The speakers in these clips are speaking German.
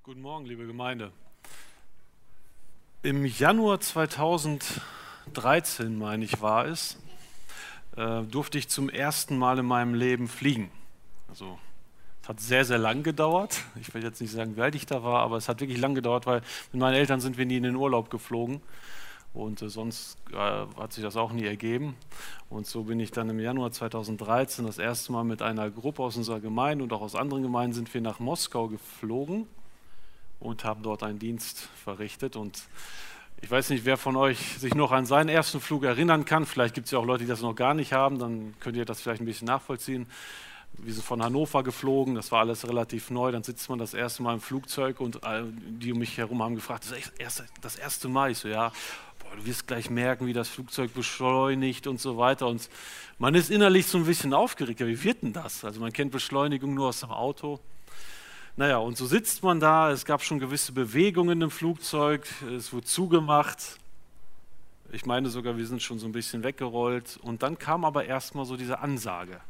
Guten Morgen, liebe Gemeinde. Im Januar 2013, meine ich, war es, durfte ich zum ersten Mal in meinem Leben fliegen. Also es hat sehr, sehr lang gedauert. Ich will jetzt nicht sagen, wie alt ich da war, aber es hat wirklich lang gedauert, weil mit meinen Eltern sind wir nie in den Urlaub geflogen. Und sonst hat sich das auch nie ergeben. Und so bin ich dann im Januar 2013 das erste Mal mit einer Gruppe aus unserer Gemeinde und auch aus anderen Gemeinden sind wir nach Moskau geflogen und haben dort einen Dienst verrichtet. Und ich weiß nicht, wer von euch sich noch an seinen ersten Flug erinnern kann. Vielleicht gibt es ja auch Leute, die das noch gar nicht haben. Dann könnt ihr das vielleicht ein bisschen nachvollziehen. Wir sind von Hannover geflogen, das war alles relativ neu. Dann sitzt man das erste Mal im Flugzeug und die um mich herum haben gefragt, das erste Mal. Ich so, ja, boah, du wirst gleich merken, wie das Flugzeug beschleunigt und so weiter. Und man ist innerlich so ein bisschen aufgeregt. Ja, wie wird denn das? Also man kennt Beschleunigung nur aus dem Auto. Naja, und so sitzt man da, es gab schon gewisse Bewegungen im Flugzeug, es wurde zugemacht. Ich meine sogar, wir sind schon so ein bisschen weggerollt. Und dann kam aber erstmal so diese Ansage.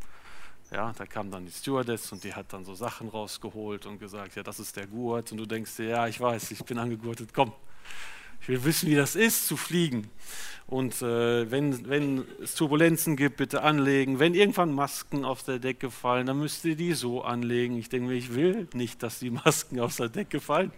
Ja, da kam dann die Stewardess und die hat dann so Sachen rausgeholt und gesagt, ja, das ist der Gurt. Und du denkst dir, ja, ich weiß, ich bin angegurtet, komm, ich will wissen, wie das ist, zu fliegen. Und wenn es Turbulenzen gibt, bitte anlegen. Wenn irgendwann Masken auf der Decke fallen, dann müsst ihr die so anlegen. Ich denke mir, ich will nicht, dass die Masken aus der Decke fallen.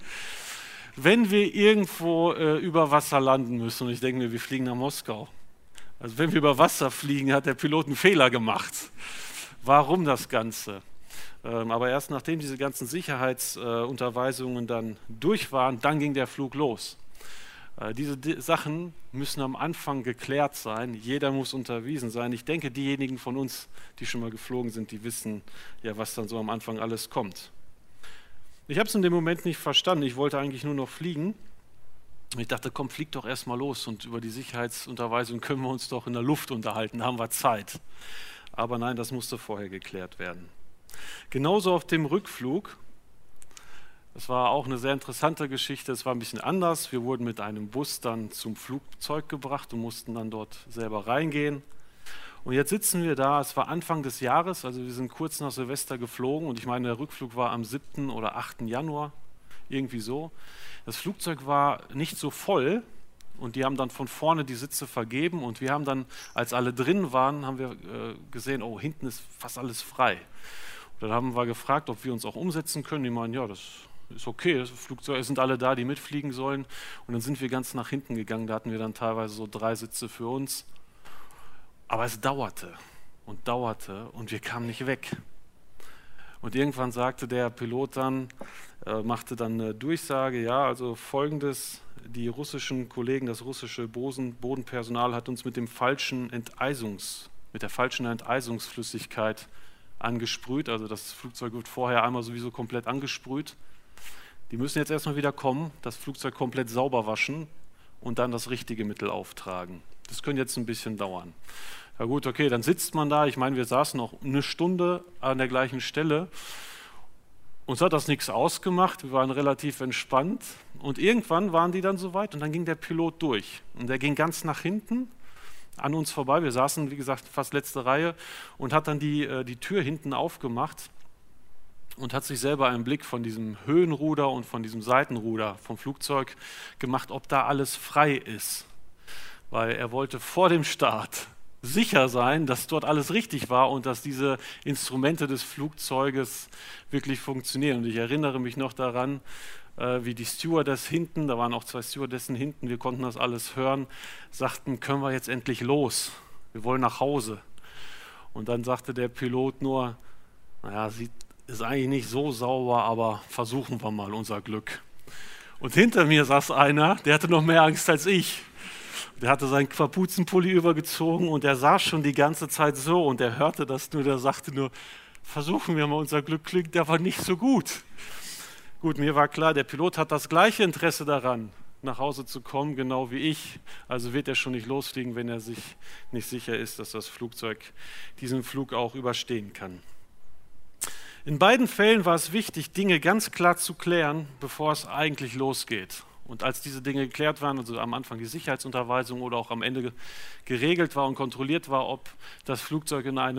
Wenn wir irgendwo über Wasser landen müssen, und ich denke mir, wir fliegen nach Moskau. Also wenn wir über Wasser fliegen, hat der Pilot einen Fehler gemacht. Warum das Ganze? Aber erst nachdem diese ganzen Sicherheitsunterweisungen dann durch waren, dann ging der Flug los. Diese Sachen müssen am Anfang geklärt sein. Jeder muss unterwiesen sein. Ich denke, diejenigen von uns, die schon mal geflogen sind, die wissen ja, was dann so am Anfang alles kommt. Ich habe es in dem Moment nicht verstanden. Ich wollte eigentlich nur noch fliegen. Ich dachte, komm, flieg doch erst mal los und über die Sicherheitsunterweisung können wir uns doch in der Luft unterhalten, da haben wir Zeit. Aber nein, das musste vorher geklärt werden. Genauso auf dem Rückflug. Das war auch eine sehr interessante Geschichte. Es war ein bisschen anders. Wir wurden mit einem Bus dann zum Flugzeug gebracht und mussten dann dort selber reingehen. Und jetzt sitzen wir da. Es war Anfang des Jahres, also wir sind kurz nach Silvester geflogen. Und ich meine, der Rückflug war am 7. oder 8. Januar, irgendwie so. Das Flugzeug war nicht so voll. Und die haben dann von vorne die Sitze vergeben und wir haben dann, als alle drin waren, haben wir gesehen, oh, hinten ist fast alles frei. Und dann haben wir gefragt, ob wir uns auch umsetzen können. Die meinen, ja, das ist okay, das Flugzeug, es sind alle da, die mitfliegen sollen. Und dann sind wir ganz nach hinten gegangen, da hatten wir dann teilweise so 3 Sitze für uns. Aber es dauerte und wir kamen nicht weg. Und irgendwann sagte der Pilot dann, machte dann eine Durchsage, ja, also folgendes: Die russischen Kollegen, das russische Bodenpersonal hat uns mit der falschen Enteisungsflüssigkeit angesprüht. Also das Flugzeug wird vorher einmal sowieso komplett angesprüht. Die müssen jetzt erstmal wieder kommen, das Flugzeug komplett sauber waschen und dann das richtige Mittel auftragen. Das könnte jetzt ein bisschen dauern. Ja gut, okay, dann sitzt man da. Ich meine, wir saßen noch eine Stunde an der gleichen Stelle. Uns hat das nichts ausgemacht, wir waren relativ entspannt und irgendwann waren die dann soweit und dann ging der Pilot durch und der ging ganz nach hinten an uns vorbei. Wir saßen, wie gesagt, fast letzte Reihe und hat dann die Tür hinten aufgemacht und hat sich selber einen Blick von diesem Höhenruder und von diesem Seitenruder vom Flugzeug gemacht, ob da alles frei ist, weil er wollte vor dem Start sicher sein, dass dort alles richtig war und dass diese Instrumente des Flugzeuges wirklich funktionieren. Und ich erinnere mich noch daran, wie die Stewardess hinten, da waren auch 2 Stewardessen hinten, wir konnten das alles hören, sagten, können wir jetzt endlich los, wir wollen nach Hause. Und dann sagte der Pilot nur, naja, ist eigentlich nicht so sauber, aber versuchen wir mal unser Glück. Und hinter mir saß einer, der hatte noch mehr Angst als ich. Der hatte seinen Kapuzenpulli übergezogen und er saß schon die ganze Zeit so und er hörte das nur, der sagte nur, versuchen wir mal, unser Glück klingt aber nicht so gut. Gut, mir war klar, der Pilot hat das gleiche Interesse daran, nach Hause zu kommen, genau wie ich. Also wird er schon nicht losfliegen, wenn er sich nicht sicher ist, dass das Flugzeug diesen Flug auch überstehen kann. In beiden Fällen war es wichtig, Dinge ganz klar zu klären, bevor es eigentlich losgeht. Und als diese Dinge geklärt waren, also am Anfang die Sicherheitsunterweisung oder auch am Ende geregelt war und kontrolliert war, ob das Flugzeug in einem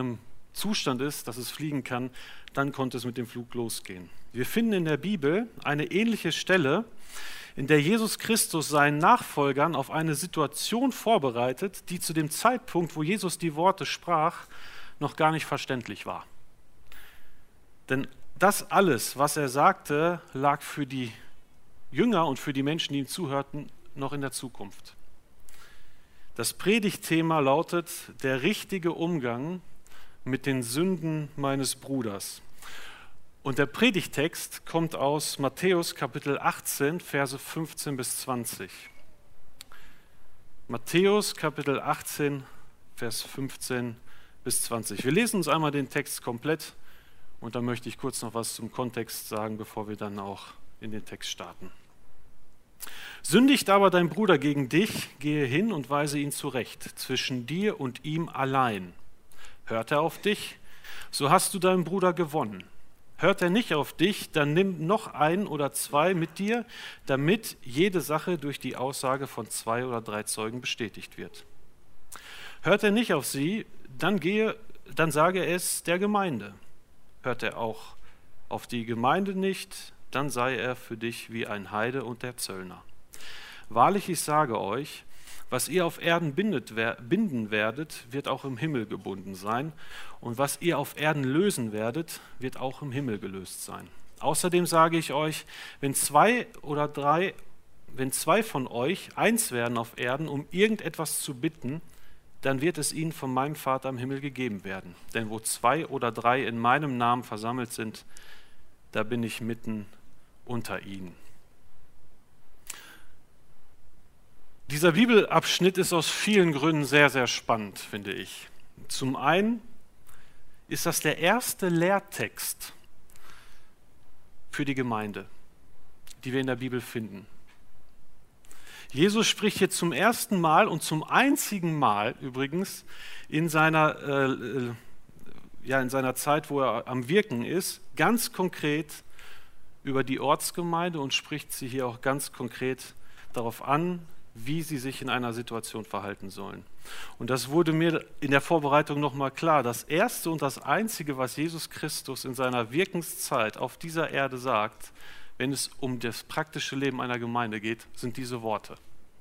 Zustand ist, dass es fliegen kann, dann konnte es mit dem Flug losgehen. Wir finden in der Bibel eine ähnliche Stelle, in der Jesus Christus seinen Nachfolgern auf eine Situation vorbereitet, die zu dem Zeitpunkt, wo Jesus die Worte sprach, noch gar nicht verständlich war. Denn das alles, was er sagte, lag für die Jünger und für die Menschen, die ihm zuhörten, noch in der Zukunft. Das Predigtthema lautet: der richtige Umgang mit den Sünden meines Bruders. Und der Predigttext kommt aus Matthäus Kapitel 18, Verse 15 bis 20. Matthäus Kapitel 18, Vers 15 bis 20. Wir lesen uns einmal den Text komplett und dann möchte ich kurz noch was zum Kontext sagen, bevor wir dann auch in den Text starten. Sündigt aber dein Bruder gegen dich, gehe hin und weise ihn zurecht, zwischen dir und ihm allein. Hört er auf dich, so hast du deinen Bruder gewonnen. Hört er nicht auf dich, dann nimm noch ein oder zwei mit dir, damit jede Sache durch die Aussage von 2 oder 3 Zeugen bestätigt wird. Hört er nicht auf sie, dann sage es der Gemeinde. Hört er auch auf die Gemeinde nicht, dann sei er für dich wie ein Heide und der Zöllner. Wahrlich, ich sage euch, was ihr auf Erden binden werdet, wird auch im Himmel gebunden sein. Und was ihr auf Erden lösen werdet, wird auch im Himmel gelöst sein. Außerdem sage ich euch, wenn zwei von euch eins werden auf Erden, um irgendetwas zu bitten, dann wird es ihnen von meinem Vater im Himmel gegeben werden. Denn wo 2 oder 3 in meinem Namen versammelt sind, da bin ich mitten unter ihnen. Dieser Bibelabschnitt ist aus vielen Gründen sehr, sehr spannend, finde ich. Zum einen ist das der erste Lehrtext für die Gemeinde, die wir in der Bibel finden. Jesus spricht hier zum ersten Mal und zum einzigen Mal übrigens in seiner Zeit, wo er am Wirken ist, ganz konkret über die Ortsgemeinde und spricht sie hier auch ganz konkret darauf an, wie sie sich in einer Situation verhalten sollen. Und das wurde mir in der Vorbereitung nochmal klar. Das Erste und das Einzige, was Jesus Christus in seiner Wirkenszeit auf dieser Erde sagt, wenn es um das praktische Leben einer Gemeinde geht, sind diese Worte.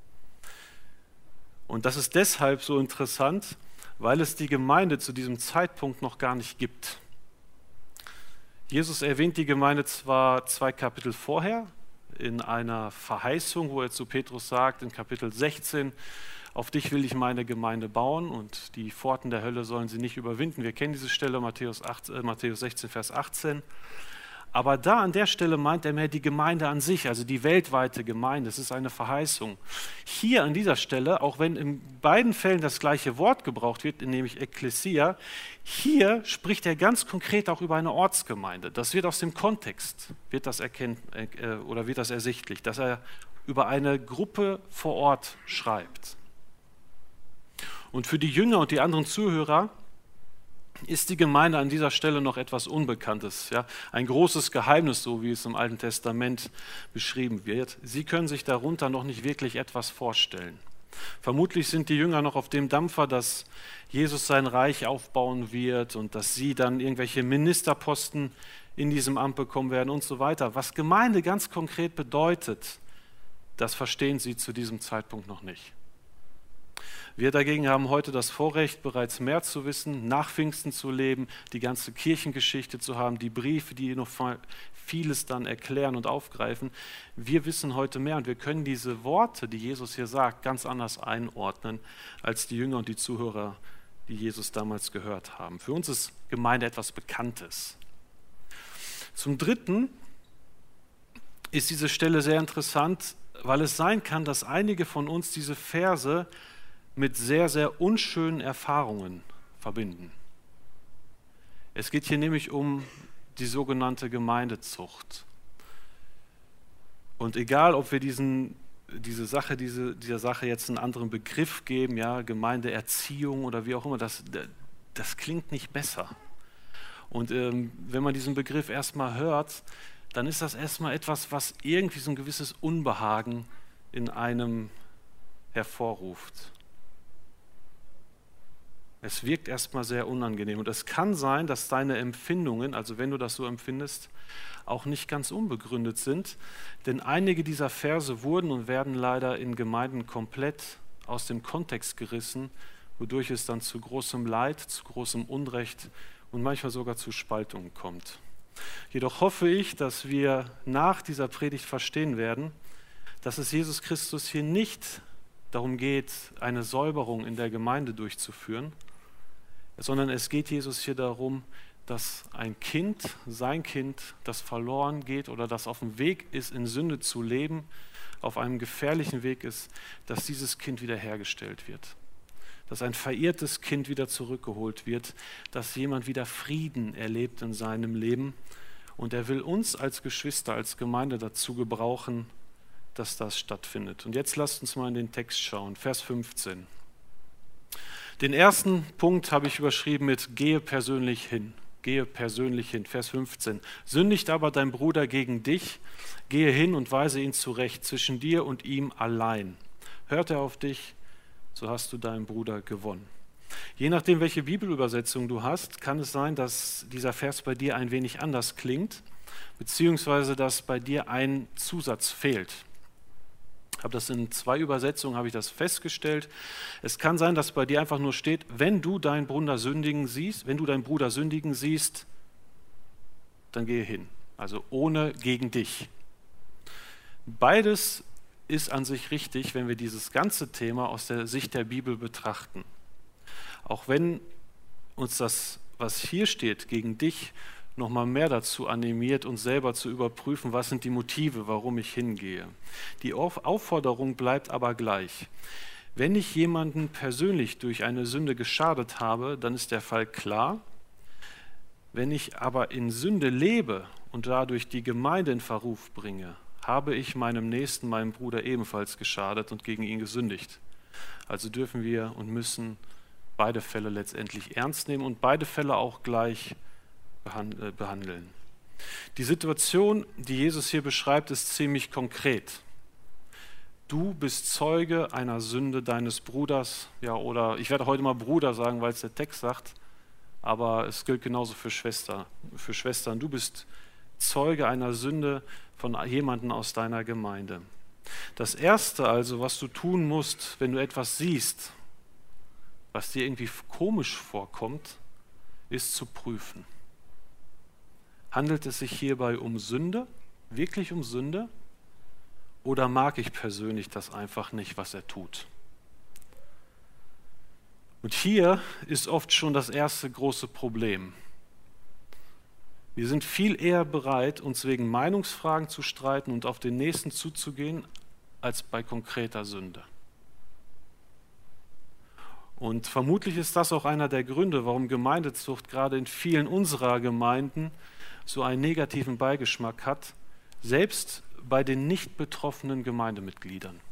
Und das ist deshalb so interessant, weil es die Gemeinde zu diesem Zeitpunkt noch gar nicht gibt. Jesus erwähnt die Gemeinde zwar 2 Kapitel vorher, in einer Verheißung, wo er zu Petrus sagt, in Kapitel 16, auf dich will ich meine Gemeinde bauen und die Pforten der Hölle sollen sie nicht überwinden. Wir kennen diese Stelle, Matthäus 16, Vers 18. Aber da an der Stelle meint er mehr die Gemeinde an sich, also die weltweite Gemeinde. Es ist eine Verheißung. Hier an dieser Stelle, auch wenn in beiden Fällen das gleiche Wort gebraucht wird, nämlich Ekklesia, hier spricht er ganz konkret auch über eine Ortsgemeinde. Das wird aus dem Kontext, wird das ersichtlich, dass er über eine Gruppe vor Ort schreibt. Und für die Jünger und die anderen Zuhörer ist die Gemeinde an dieser Stelle noch etwas Unbekanntes, ja? Ein großes Geheimnis, so wie es im Alten Testament beschrieben wird. Sie können sich darunter noch nicht wirklich etwas vorstellen. Vermutlich sind die Jünger noch auf dem Dampfer, dass Jesus sein Reich aufbauen wird und dass sie dann irgendwelche Ministerposten in diesem Amt bekommen werden und so weiter. Was Gemeinde ganz konkret bedeutet, das verstehen sie zu diesem Zeitpunkt noch nicht. Wir dagegen haben heute das Vorrecht, bereits mehr zu wissen, nach Pfingsten zu leben, die ganze Kirchengeschichte zu haben, die Briefe, die noch vieles dann erklären und aufgreifen. Wir wissen heute mehr und wir können diese Worte, die Jesus hier sagt, ganz anders einordnen als die Jünger und die Zuhörer, die Jesus damals gehört haben. Für uns ist Gemeinde etwas Bekanntes. Zum Dritten ist diese Stelle sehr interessant, weil es sein kann, dass einige von uns diese Verse mit sehr, sehr unschönen Erfahrungen verbinden. Es geht hier nämlich um die sogenannte Gemeindezucht. Und egal, ob wir dieser Sache jetzt einen anderen Begriff geben, ja, Gemeindeerziehung oder wie auch immer, das klingt nicht besser. Und wenn man diesen Begriff erstmal hört, dann ist das erstmal etwas, was irgendwie so ein gewisses Unbehagen in einem hervorruft. Es wirkt erstmal sehr unangenehm und es kann sein, dass deine Empfindungen, also wenn du das so empfindest, auch nicht ganz unbegründet sind, denn einige dieser Verse wurden und werden leider in Gemeinden komplett aus dem Kontext gerissen, wodurch es dann zu großem Leid, zu großem Unrecht und manchmal sogar zu Spaltungen kommt. Jedoch hoffe ich, dass wir nach dieser Predigt verstehen werden, dass es Jesus Christus hier nicht darum geht, eine Säuberung in der Gemeinde durchzuführen, sondern es geht Jesus hier darum, dass ein Kind, sein Kind, das verloren geht oder das auf dem Weg ist, in Sünde zu leben, auf einem gefährlichen Weg ist, dass dieses Kind wiederhergestellt wird. Dass ein verirrtes Kind wieder zurückgeholt wird, dass jemand wieder Frieden erlebt in seinem Leben. Und er will uns als Geschwister, als Gemeinde dazu gebrauchen, dass das stattfindet. Und jetzt lasst uns mal in den Text schauen, Vers 15. Den ersten Punkt habe ich überschrieben mit gehe persönlich hin. Gehe persönlich hin, Vers 15. Sündigt aber dein Bruder gegen dich, gehe hin und weise ihn zurecht, zwischen dir und ihm allein. Hört er auf dich, so hast du deinen Bruder gewonnen. Je nachdem, welche Bibelübersetzung du hast, kann es sein, dass dieser Vers bei dir ein wenig anders klingt, beziehungsweise dass bei dir ein Zusatz fehlt. Ich habe das in 2 Übersetzungen habe ich das festgestellt. Es kann sein, dass bei dir einfach nur steht, wenn du deinen Bruder sündigen siehst, dann gehe hin. Also ohne gegen dich. Beides ist an sich richtig, wenn wir dieses ganze Thema aus der Sicht der Bibel betrachten. Auch wenn uns das, was hier steht, gegen dich, nochmal mehr dazu animiert, uns selber zu überprüfen, was sind die Motive, warum ich hingehe. Die Aufforderung bleibt aber gleich. Wenn ich jemanden persönlich durch eine Sünde geschadet habe, dann ist der Fall klar. Wenn ich aber in Sünde lebe und dadurch die Gemeinde in Verruf bringe, habe ich meinem Nächsten, meinem Bruder ebenfalls geschadet und gegen ihn gesündigt. Also dürfen wir und beide Fälle letztendlich ernst nehmen und beide Fälle auch gleich behandeln. Die Situation, die Jesus hier beschreibt, ist ziemlich konkret. Du bist Zeuge einer Sünde deines Bruders, ja, oder ich werde heute mal Bruder sagen, weil es der Text sagt, aber es gilt genauso für Schwestern. Du bist Zeuge einer Sünde von jemandem aus deiner Gemeinde. Das Erste also, was du tun musst, wenn du etwas siehst, was dir irgendwie komisch vorkommt, ist zu prüfen. Handelt es sich hierbei um Sünde, wirklich um Sünde, oder mag ich persönlich das einfach nicht, was er tut? Und hier ist oft schon das erste große Problem. Wir sind viel eher bereit, uns wegen Meinungsfragen zu streiten und auf den Nächsten zuzugehen, als bei konkreter Sünde. Und vermutlich ist das auch einer der Gründe, warum Gemeindezucht gerade in vielen unserer Gemeinden so einen negativen Beigeschmack hat, selbst bei den nicht betroffenen Gemeindemitgliedern.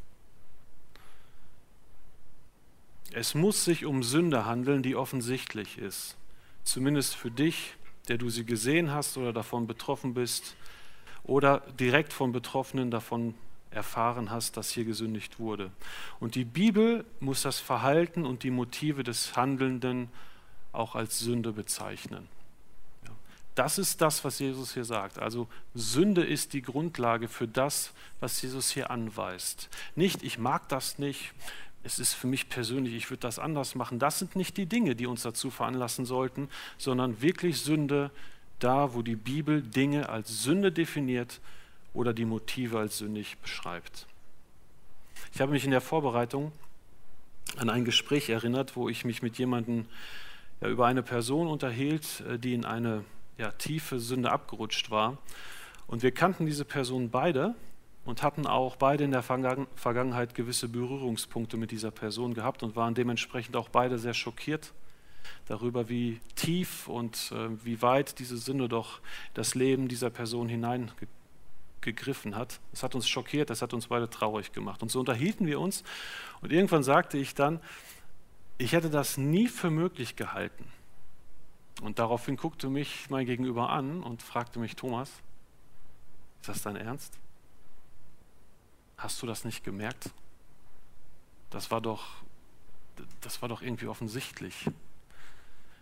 Es muss sich um Sünde handeln, die offensichtlich ist, zumindest für dich, der du sie gesehen hast oder davon betroffen bist oder direkt von Betroffenen davon erfahren hast, dass hier gesündigt wurde. Und die Bibel muss das Verhalten und die Motive des Handelnden auch als Sünde bezeichnen. Das ist das, was Jesus hier sagt. Also Sünde ist die Grundlage für das, was Jesus hier anweist. Nicht, ich mag das nicht, es ist für mich persönlich, ich würde das anders machen. Das sind nicht die Dinge, die uns dazu veranlassen sollten, sondern wirklich Sünde da, wo die Bibel Dinge als Sünde definiert oder die Motive als sündig beschreibt. Ich habe mich in der Vorbereitung an ein Gespräch erinnert, wo ich mich mit jemandem über eine Person unterhielt, die in eine tiefe Sünde abgerutscht war. Und wir kannten diese Person beide und hatten auch beide in der Vergangenheit gewisse Berührungspunkte mit dieser Person gehabt und waren dementsprechend auch beide sehr schockiert darüber, wie tief und wie weit diese Sünde doch das Leben dieser Person hineingegriffen hat. Das hat uns schockiert, das hat uns beide traurig gemacht. Und so unterhielten wir uns und irgendwann sagte ich dann, ich hätte das nie für möglich gehalten. Und daraufhin guckte mich mein Gegenüber an und fragte mich, Thomas, ist das dein Ernst? Hast du das nicht gemerkt? Das war doch irgendwie offensichtlich.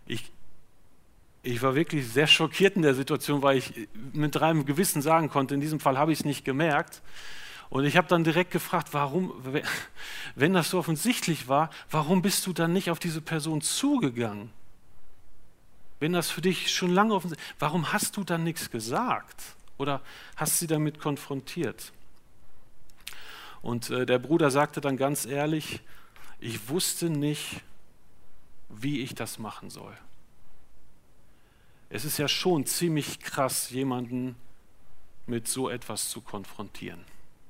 Ich, ich war wirklich sehr schockiert in der Situation, weil ich mit reinem Gewissen sagen konnte, in diesem Fall habe ich es nicht gemerkt. Und ich habe dann direkt gefragt, warum, wenn das so offensichtlich war, warum bist du dann nicht auf diese Person zugegangen? Wenn das für dich schon lange offensichtlich ist, warum hast du dann nichts gesagt? Oder hast sie damit konfrontiert? Und der Bruder sagte dann ganz ehrlich, ich wusste nicht, wie ich das machen soll. Es ist ja schon ziemlich krass, jemanden mit so etwas zu konfrontieren.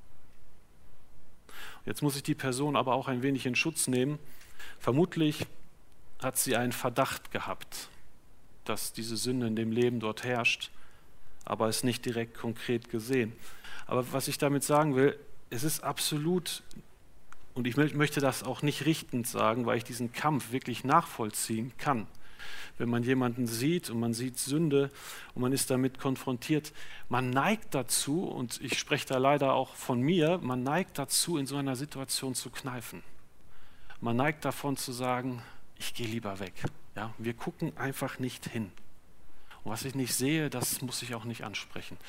Jetzt muss ich die Person aber auch ein wenig in Schutz nehmen. Vermutlich hat sie einen Verdacht gehabt, dass diese Sünde in dem Leben dort herrscht, aber es nicht direkt konkret gesehen. Aber was ich damit sagen will, es ist absolut, und ich möchte das auch nicht richtend sagen, weil ich diesen Kampf wirklich nachvollziehen kann. Wenn man jemanden sieht und man sieht Sünde und man ist damit konfrontiert, man neigt dazu, und ich spreche da leider auch von mir, man neigt dazu, in so einer Situation zu kneifen. Man neigt davon zu sagen, ich gehe lieber weg. Ja, wir gucken einfach nicht hin. Und was ich nicht sehe, das muss ich auch nicht ansprechen.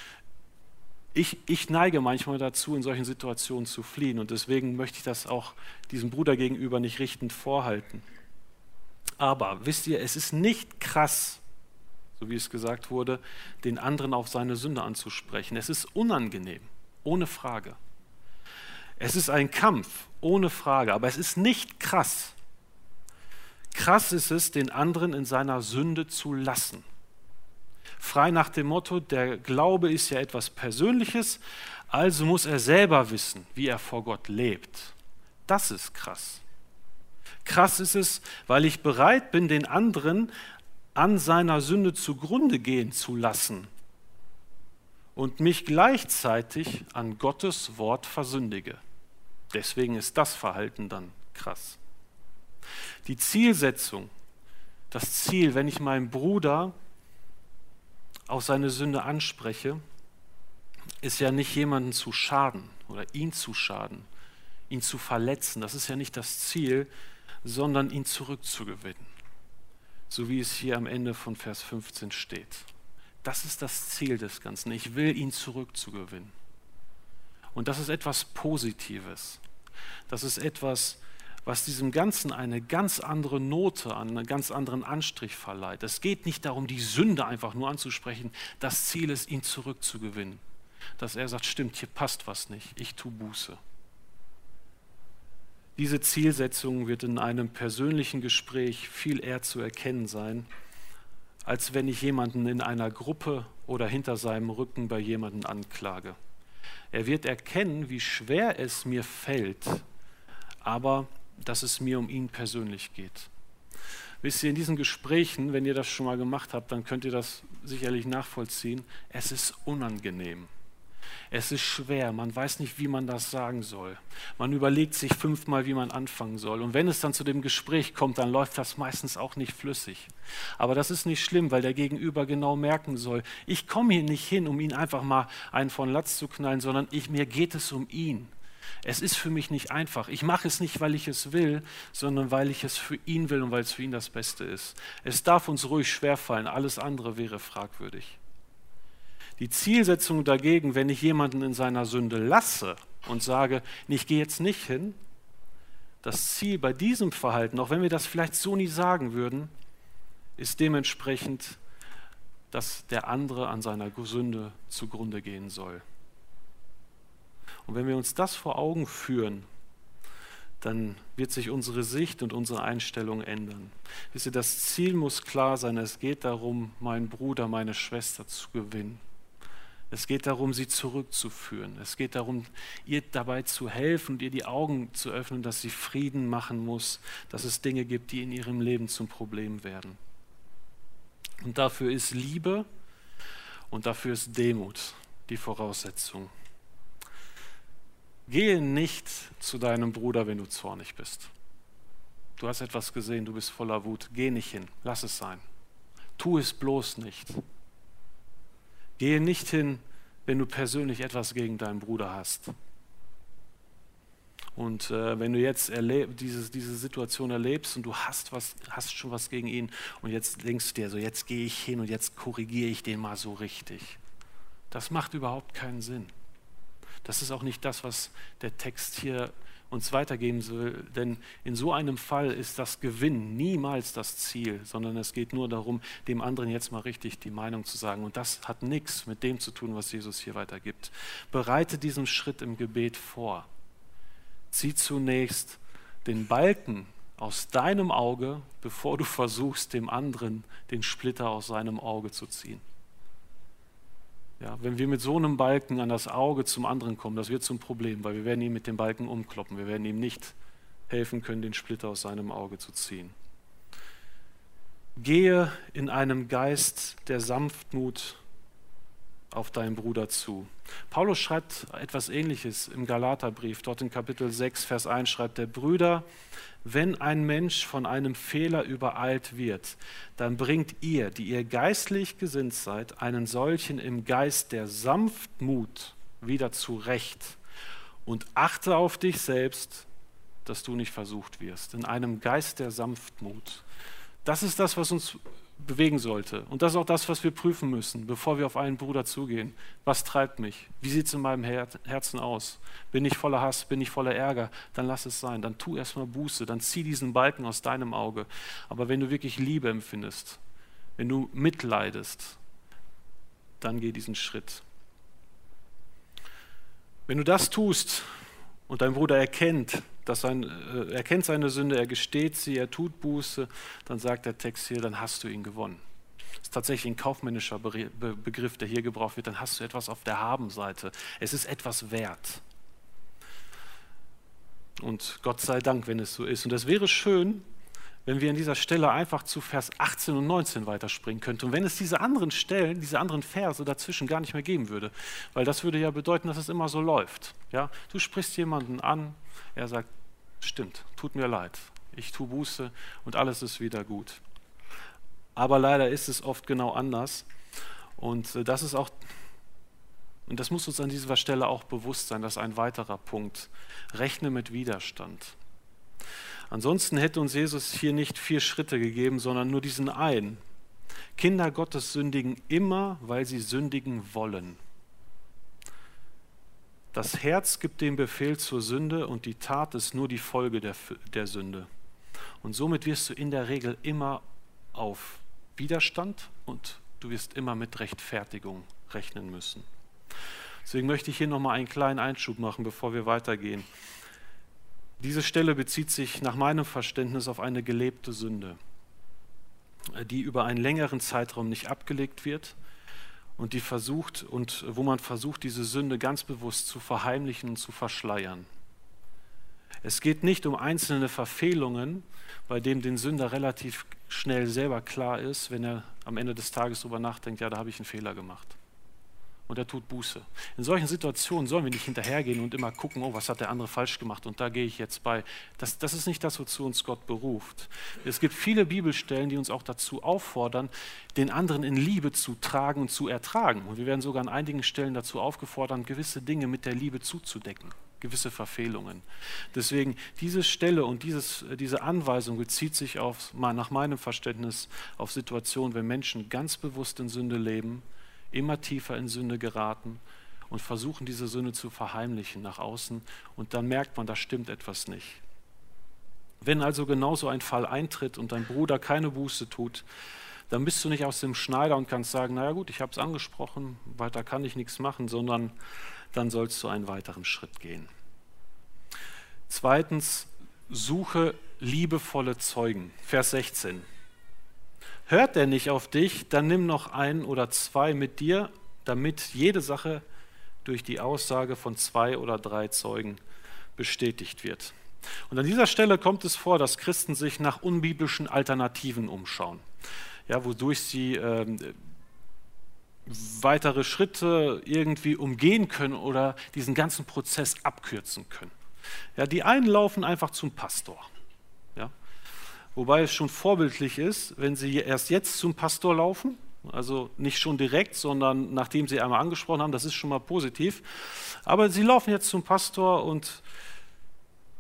Ich neige manchmal dazu, in solchen Situationen zu fliehen, und deswegen möchte ich das auch diesem Bruder gegenüber nicht richtend vorhalten. Aber wisst ihr, es ist nicht krass, so wie es gesagt wurde, den anderen auf seine Sünde anzusprechen. Es ist unangenehm, ohne Frage. Es ist ein Kampf, ohne Frage, aber es ist nicht krass. Krass ist es, den anderen in seiner Sünde zu lassen. Frei nach dem Motto, der Glaube ist ja etwas Persönliches, also muss er selber wissen, wie er vor Gott lebt. Das ist krass. Krass ist es, weil ich bereit bin, den anderen an seiner Sünde zugrunde gehen zu lassen und mich gleichzeitig an Gottes Wort versündige. Deswegen ist das Verhalten dann krass. Die Zielsetzung, das Ziel, wenn ich meinen Bruder auf seine Sünde anspreche, ist ja nicht jemanden zu schaden oder ihn zu schaden, ihn zu verletzen. Das ist ja nicht das Ziel, sondern ihn zurückzugewinnen. So wie es hier am Ende von Vers 15 steht. Das ist das Ziel des Ganzen. Ich will ihn zurückzugewinnen. Und das ist etwas Positives. Das ist etwas, was diesem Ganzen eine ganz andere Note, einen ganz anderen Anstrich verleiht. Es geht nicht darum, die Sünde einfach nur anzusprechen. Das Ziel ist, ihn zurückzugewinnen. Dass er sagt, stimmt, hier passt was nicht, ich tue Buße. Diese Zielsetzung wird in einem persönlichen Gespräch viel eher zu erkennen sein, als wenn ich jemanden in einer Gruppe oder hinter seinem Rücken bei jemandem anklage. Er wird erkennen, wie schwer es mir fällt, aber dass es mir um ihn persönlich geht. Wisst ihr, in diesen Gesprächen, wenn ihr das schon mal gemacht habt, dann könnt ihr das sicherlich nachvollziehen, es ist unangenehm. Es ist schwer, man weiß nicht, wie man das sagen soll. Man überlegt sich 5-mal, wie man anfangen soll. Und wenn es dann zu dem Gespräch kommt, dann läuft das meistens auch nicht flüssig. Aber das ist nicht schlimm, weil der Gegenüber genau merken soll, ich komme hier nicht hin, um ihn einfach mal einen von Latz zu knallen, sondern mir geht es um ihn. Es ist für mich nicht einfach. Ich mache es nicht, weil ich es will, sondern weil ich es für ihn will und weil es für ihn das Beste ist. Es darf uns ruhig schwerfallen, alles andere wäre fragwürdig. Die Zielsetzung dagegen, wenn ich jemanden in seiner Sünde lasse und sage, ich gehe jetzt nicht hin, das Ziel bei diesem Verhalten, auch wenn wir das vielleicht so nie sagen würden, ist dementsprechend, dass der andere an seiner Sünde zugrunde gehen soll. Und wenn wir uns das vor Augen führen, dann wird sich unsere Sicht und unsere Einstellung ändern. Wisst ihr, das Ziel muss klar sein, es geht darum, meinen Bruder, meine Schwester zu gewinnen. Es geht darum, sie zurückzuführen. Es geht darum, ihr dabei zu helfen und ihr die Augen zu öffnen, dass sie Frieden machen muss, dass es Dinge gibt, die in ihrem Leben zum Problem werden. Und dafür ist Liebe und dafür ist Demut die Voraussetzung. Gehe nicht zu deinem Bruder, wenn du zornig bist. Du hast etwas gesehen, du bist voller Wut. Geh nicht hin, lass es sein. Tu es bloß nicht. Gehe nicht hin, wenn du persönlich etwas gegen deinen Bruder hast. Und wenn du jetzt diese Situation erlebst und du hast schon was gegen ihn und jetzt denkst du dir so, jetzt gehe ich hin und jetzt korrigiere ich den mal so richtig. Das macht überhaupt keinen Sinn. Das ist auch nicht das, was der Text hier uns weitergeben soll, denn in so einem Fall ist das Gewinn niemals das Ziel, sondern es geht nur darum, dem anderen jetzt mal richtig die Meinung zu sagen. Und das hat nichts mit dem zu tun, was Jesus hier weitergibt. Bereite diesen Schritt im Gebet vor. Zieh zunächst den Balken aus deinem Auge, bevor du versuchst, dem anderen den Splitter aus seinem Auge zu ziehen. Ja, wenn wir mit so einem Balken an das Auge zum anderen kommen, das wird zum Problem, weil wir werden ihn mit dem Balken umkloppen. Wir werden ihm nicht helfen können, den Splitter aus seinem Auge zu ziehen. Gehe in einem Geist der Sanftmut auf deinen Bruder zu. Paulus schreibt etwas Ähnliches im Galaterbrief. Dort in Kapitel 6, Vers 1 schreibt er: Brüder, wenn ein Mensch von einem Fehler übereilt wird, dann bringt ihr, die ihr geistlich gesinnt seid, einen solchen im Geist der Sanftmut wieder zurecht und achte auf dich selbst, dass du nicht versucht wirst. In einem Geist der Sanftmut. Das ist das, was uns bewegen sollte. Und das ist auch das, was wir prüfen müssen, bevor wir auf einen Bruder zugehen. Was treibt mich? Wie sieht es in meinem Herzen aus? Bin ich voller Hass? Bin ich voller Ärger? Dann lass es sein. Dann tu erstmal Buße. Dann zieh diesen Balken aus deinem Auge. Aber wenn du wirklich Liebe empfindest, wenn du mitleidest, dann geh diesen Schritt. Wenn du das tust und dein Bruder erkennt seine Sünde, er gesteht sie, er tut Buße, dann sagt der Text hier, dann hast du ihn gewonnen. Das ist tatsächlich ein kaufmännischer Begriff, der hier gebraucht wird, dann hast du etwas auf der Habenseite. Es ist etwas wert. Und Gott sei Dank, wenn es so ist. Und es wäre schön, wenn wir an dieser Stelle einfach zu Vers 18 und 19 weiterspringen könnten. Und wenn es diese anderen Stellen, diese anderen Verse dazwischen gar nicht mehr geben würde. Weil das würde ja bedeuten, dass es immer so läuft. Ja? Du sprichst jemanden an, er sagt, stimmt, tut mir leid, ich tue Buße und alles ist wieder gut. Aber leider ist es oft genau anders. Und das muss uns an dieser Stelle auch bewusst sein, das ist ein weiterer Punkt. Rechne mit Widerstand. Ansonsten hätte uns Jesus hier nicht 4 Schritte gegeben, sondern nur diesen einen. Kinder Gottes sündigen immer, weil sie sündigen wollen. Das Herz gibt den Befehl zur Sünde und die Tat ist nur die Folge der Sünde. Und somit wirst du in der Regel immer auf Widerstand und du wirst immer mit Rechtfertigung rechnen müssen. Deswegen möchte ich hier nochmal einen kleinen Einschub machen, bevor wir weitergehen. Diese Stelle bezieht sich nach meinem Verständnis auf eine gelebte Sünde, die über einen längeren Zeitraum nicht abgelegt wird und wo man versucht, diese Sünde ganz bewusst zu verheimlichen und zu verschleiern. Es geht nicht um einzelne Verfehlungen, bei denen den Sünder relativ schnell selber klar ist, wenn er am Ende des Tages darüber nachdenkt, ja, da habe ich einen Fehler gemacht. Und er tut Buße. In solchen Situationen sollen wir nicht hinterhergehen und immer gucken, oh, was hat der andere falsch gemacht und da gehe ich jetzt bei. Das ist nicht das, wozu uns Gott beruft. Es gibt viele Bibelstellen, die uns auch dazu auffordern, den anderen in Liebe zu tragen und zu ertragen. Und wir werden sogar an einigen Stellen dazu aufgefordert, gewisse Dinge mit der Liebe zuzudecken, gewisse Verfehlungen. Deswegen diese Stelle und diese Anweisung bezieht sich nach meinem Verständnis auf Situationen, wenn Menschen ganz bewusst in Sünde leben, immer tiefer in Sünde geraten und versuchen, diese Sünde zu verheimlichen nach außen und dann merkt man, da stimmt etwas nicht. Wenn also genau so ein Fall eintritt und dein Bruder keine Buße tut, dann bist du nicht aus dem Schneider und kannst sagen, naja gut, ich habe es angesprochen, weiter kann ich nichts machen, sondern dann sollst du einen weiteren Schritt gehen. Zweitens, suche liebevolle Zeugen. Vers 16. Hört er nicht auf dich, dann nimm noch 1 oder 2 mit dir, damit jede Sache durch die Aussage von 2 oder 3 Zeugen bestätigt wird. Und an dieser Stelle kommt es vor, dass Christen sich nach unbiblischen Alternativen umschauen, ja, wodurch sie weitere Schritte irgendwie umgehen können oder diesen ganzen Prozess abkürzen können. Ja, die einen laufen einfach zum Pastor. Ja. Wobei es schon vorbildlich ist, wenn sie erst jetzt zum Pastor laufen, also nicht schon direkt, sondern nachdem sie einmal angesprochen haben, das ist schon mal positiv. Aber sie laufen jetzt zum Pastor und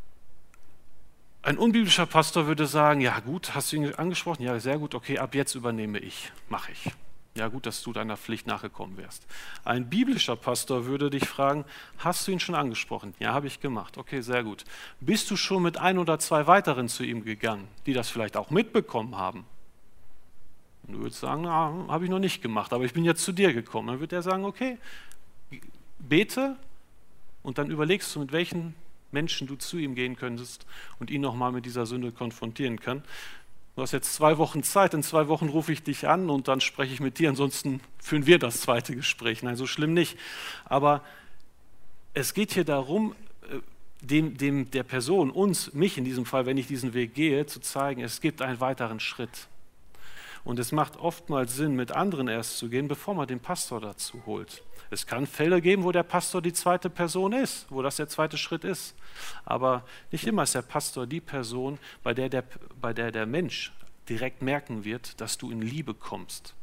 Ein unbiblischer Pastor würde sagen, ja gut, hast du ihn angesprochen? Ja, sehr gut, okay, ab jetzt übernehme ich, mache ich. Ja gut, dass du deiner Pflicht nachgekommen wärst. Ein biblischer Pastor würde dich fragen, hast du ihn schon angesprochen? Ja, habe ich gemacht. Okay, sehr gut. Bist du schon mit 1 oder 2 weiteren zu ihm gegangen, die das vielleicht auch mitbekommen haben? Und du würdest sagen, na, habe ich noch nicht gemacht, aber ich bin jetzt zu dir gekommen. Dann wird er sagen, okay, bete und dann überlegst du, mit welchen Menschen du zu ihm gehen könntest und ihn nochmal mit dieser Sünde konfrontieren kann. Du hast jetzt 2 Wochen Zeit, in 2 Wochen rufe ich dich an und dann spreche ich mit dir, ansonsten führen wir das zweite Gespräch. Nein, so schlimm nicht. Aber es geht hier darum, der Person, uns, mich in diesem Fall, wenn ich diesen Weg gehe, zu zeigen, es gibt einen weiteren Schritt. Und es macht oftmals Sinn, mit anderen erst zu gehen, bevor man den Pastor dazu holt. Es kann Fälle geben, wo der Pastor die zweite Person ist, wo das der zweite Schritt ist. Aber nicht immer ist der Pastor die Person, bei der der Mensch direkt merken wird, dass du in Liebe kommst.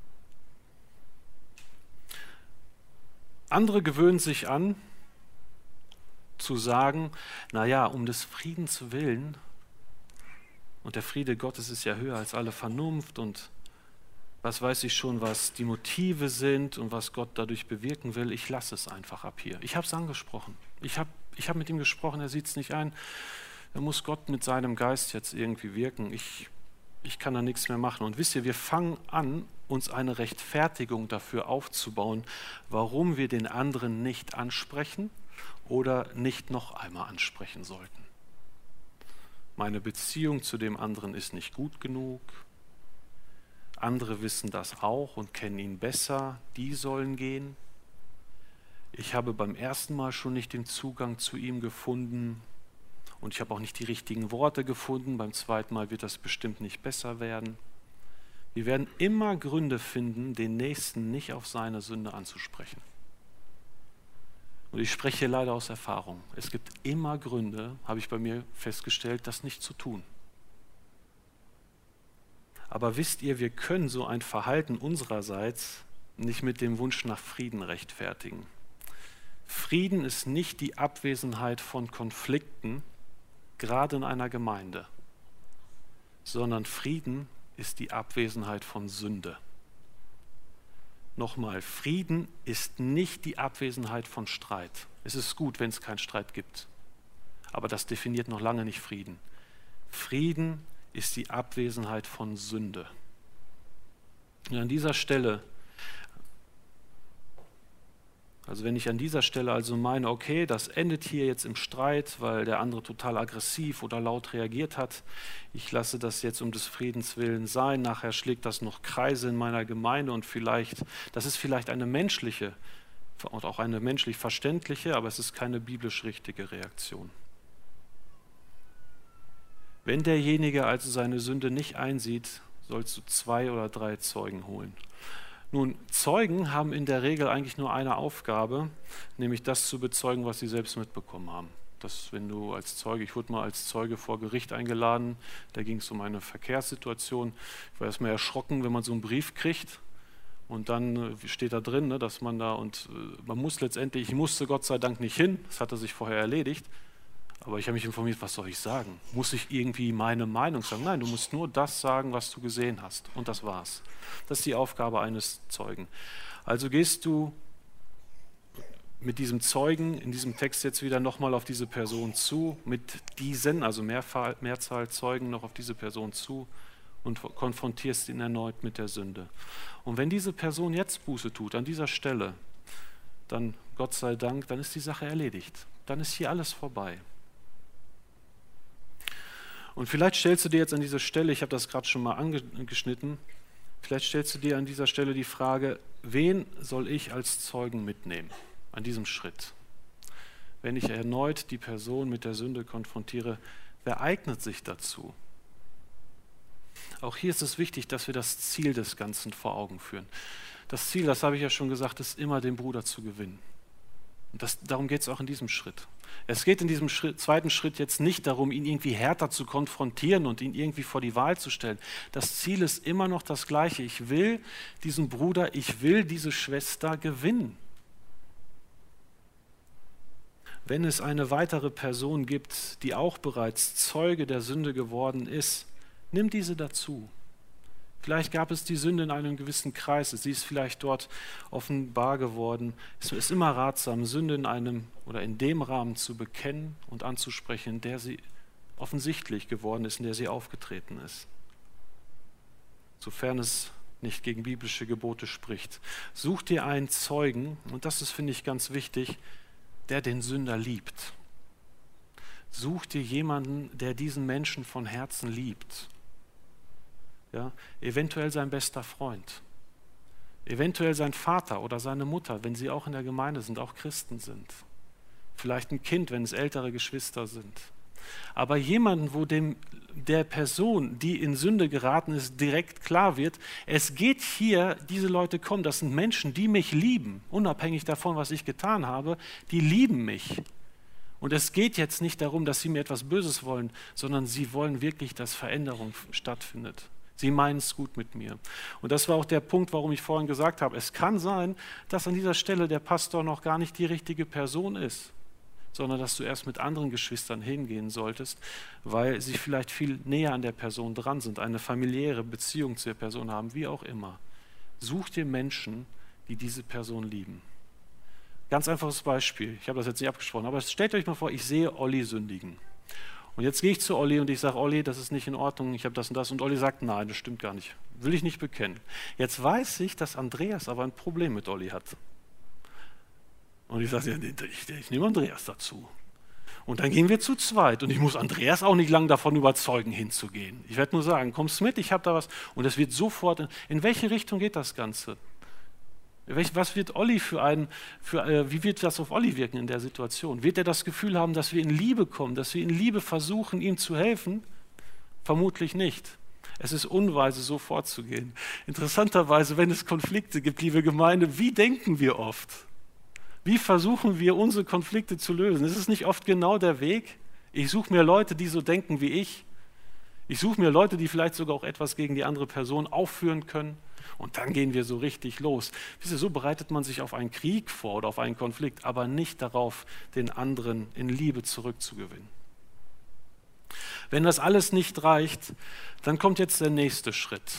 Andere gewöhnen sich an, zu sagen, naja, um des Friedens willen, und der Friede Gottes ist ja höher als alle Vernunft und was weiß ich schon, was die Motive sind und was Gott dadurch bewirken will, ich lasse es einfach ab hier. Ich habe es angesprochen. Ich hab mit ihm gesprochen, er sieht es nicht ein. Da muss Gott mit seinem Geist jetzt irgendwie wirken. Ich kann da nichts mehr machen. Und wisst ihr, wir fangen an, uns eine Rechtfertigung dafür aufzubauen, warum wir den anderen nicht ansprechen oder nicht noch einmal ansprechen sollten. Meine Beziehung zu dem anderen ist nicht gut genug. Andere wissen das auch und kennen ihn besser, die sollen gehen. Ich habe beim ersten Mal schon nicht den Zugang zu ihm gefunden und ich habe auch nicht die richtigen Worte gefunden. Beim zweiten Mal wird das bestimmt nicht besser werden. Wir werden immer Gründe finden, den Nächsten nicht auf seine Sünde anzusprechen. Und ich spreche hier leider aus Erfahrung. Es gibt immer Gründe, habe ich bei mir festgestellt, das nicht zu tun. Aber wisst ihr, wir können so ein Verhalten unsererseits nicht mit dem Wunsch nach Frieden rechtfertigen. Frieden ist nicht die Abwesenheit von Konflikten, gerade in einer Gemeinde, sondern Frieden ist die Abwesenheit von Sünde. Nochmal, Frieden ist nicht die Abwesenheit von Streit. Es ist gut, wenn es keinen Streit gibt, aber das definiert noch lange nicht Frieden. Frieden ist die Abwesenheit von Sünde. Und an dieser Stelle, also wenn ich an dieser Stelle also meine, okay, das endet hier jetzt im Streit, weil der andere total aggressiv oder laut reagiert hat, ich lasse das jetzt um des Friedens willen sein, nachher schlägt das noch Kreise in meiner Gemeinde und das ist vielleicht eine menschliche und auch eine menschlich verständliche, aber es ist keine biblisch richtige Reaktion. Wenn derjenige also seine Sünde nicht einsieht, sollst du 2 oder 3 Zeugen holen. Nun, Zeugen haben in der Regel eigentlich nur eine Aufgabe, nämlich das zu bezeugen, was sie selbst mitbekommen haben. Wenn du als Zeuge, ich wurde mal als Zeuge vor Gericht eingeladen, da ging es um eine Verkehrssituation. Ich war erstmal erschrocken, wenn man so einen Brief kriegt und dann steht da drin, dass man man muss letztendlich, ich musste Gott sei Dank nicht hin, das hatte sich vorher erledigt. Aber ich habe mich informiert, was soll ich sagen? Muss ich irgendwie meine Meinung sagen? Nein, du musst nur das sagen, was du gesehen hast. Und das war's. Das ist die Aufgabe eines Zeugen. Also gehst du mit diesem Zeugen in diesem Text jetzt wieder nochmal auf diese Person zu, mit diesen, also Mehrzahl Zeugen noch auf diese Person zu und konfrontierst ihn erneut mit der Sünde. Und wenn diese Person jetzt Buße tut, an dieser Stelle, dann, Gott sei Dank, dann ist die Sache erledigt. Dann ist hier alles vorbei. Und vielleicht stellst du dir jetzt an dieser Stelle, ich habe das gerade schon mal angeschnitten, vielleicht stellst du dir an dieser Stelle die Frage, wen soll ich als Zeugen mitnehmen an diesem Schritt? Wenn ich erneut die Person mit der Sünde konfrontiere, wer eignet sich dazu? Auch hier ist es wichtig, dass wir das Ziel des Ganzen vor Augen führen. Das Ziel, das habe ich ja schon gesagt, ist immer, den Bruder zu gewinnen. Und darum geht es auch in diesem Schritt. Es geht in diesem zweiten Schritt jetzt nicht darum, ihn irgendwie härter zu konfrontieren und ihn irgendwie vor die Wahl zu stellen. Das Ziel ist immer noch das Gleiche. Ich will diesen Bruder, ich will diese Schwester gewinnen. wenn es eine weitere Person gibt, die auch bereits Zeuge der Sünde geworden ist, nimm diese dazu. Vielleicht gab es die Sünde in einem gewissen Kreis, sie ist vielleicht dort offenbar geworden. Es ist immer ratsam, Sünde in einem oder in dem Rahmen zu bekennen und anzusprechen, in der sie offensichtlich geworden ist, in der sie aufgetreten ist. Sofern es nicht gegen biblische Gebote spricht. Such dir einen Zeugen, und das ist, finde ich, ganz wichtig, der den Sünder liebt. Such dir jemanden, der diesen Menschen von Herzen liebt. Ja, eventuell sein bester Freund, eventuell sein Vater oder seine Mutter, wenn sie auch in der Gemeinde sind, auch Christen sind. Vielleicht ein Kind, wenn es ältere Geschwister sind. Aber jemanden, wo der Person, die in Sünde geraten ist, direkt klar wird, es geht hier, diese Leute kommen, das sind Menschen, die mich lieben, unabhängig davon, was ich getan habe, die lieben mich. Und es geht jetzt nicht darum, dass sie mir etwas Böses wollen, sondern sie wollen wirklich, dass Veränderung stattfindet. Sie meinen es gut mit mir. Und das war auch der Punkt, warum ich vorhin gesagt habe, es kann sein, dass an dieser Stelle der Pastor noch gar nicht die richtige Person ist, sondern dass du erst mit anderen Geschwistern hingehen solltest, weil sie vielleicht viel näher an der Person dran sind, eine familiäre Beziehung zu der Person haben, wie auch immer. Such dir Menschen, die diese Person lieben. Ganz einfaches Beispiel, ich habe das jetzt nicht abgesprochen, aber stellt euch mal vor, ich sehe Olli sündigen. Und jetzt gehe ich zu Olli und ich sage, Olli, das ist nicht in Ordnung, ich habe das und das. Und Olli sagt, nein, das stimmt gar nicht, will ich nicht bekennen. Jetzt weiß ich, dass Andreas aber ein Problem mit Olli hat. Und ich sage, ja, ich nehme Andreas dazu. Und dann gehen wir zu zweit. Und ich muss Andreas auch nicht lange davon überzeugen, hinzugehen. Ich werde nur sagen, kommst mit, ich habe da was. Und es wird sofort, in welche Richtung geht das Ganze? Was wird Olli wie wird das auf Olli wirken in der Situation? Wird er das Gefühl haben, dass wir in Liebe kommen, dass wir in Liebe versuchen, ihm zu helfen? Vermutlich nicht. Es ist unweise, so vorzugehen. Interessanterweise, wenn es Konflikte gibt, liebe Gemeinde, wie denken wir oft? Wie versuchen wir, unsere Konflikte zu lösen? Ist es nicht oft genau der Weg? Ich suche mir Leute, die so denken wie ich. Ich suche mir Leute, die vielleicht sogar auch etwas gegen die andere Person aufführen können. Und dann gehen wir so richtig los. So bereitet man sich auf einen Krieg vor oder auf einen Konflikt, aber nicht darauf, den anderen in Liebe zurückzugewinnen. Wenn das alles nicht reicht, dann kommt jetzt der nächste Schritt.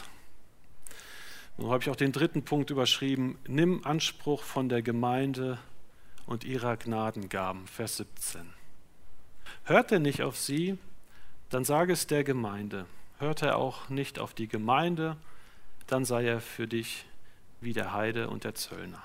So habe ich auch den dritten Punkt überschrieben. Nimm Anspruch von der Gemeinde und ihrer Gnadengaben, Vers 17. Hört er nicht auf sie, dann sage es der Gemeinde. Hört er auch nicht auf die Gemeinde, dann sei er für dich wie der Heide und der Zöllner.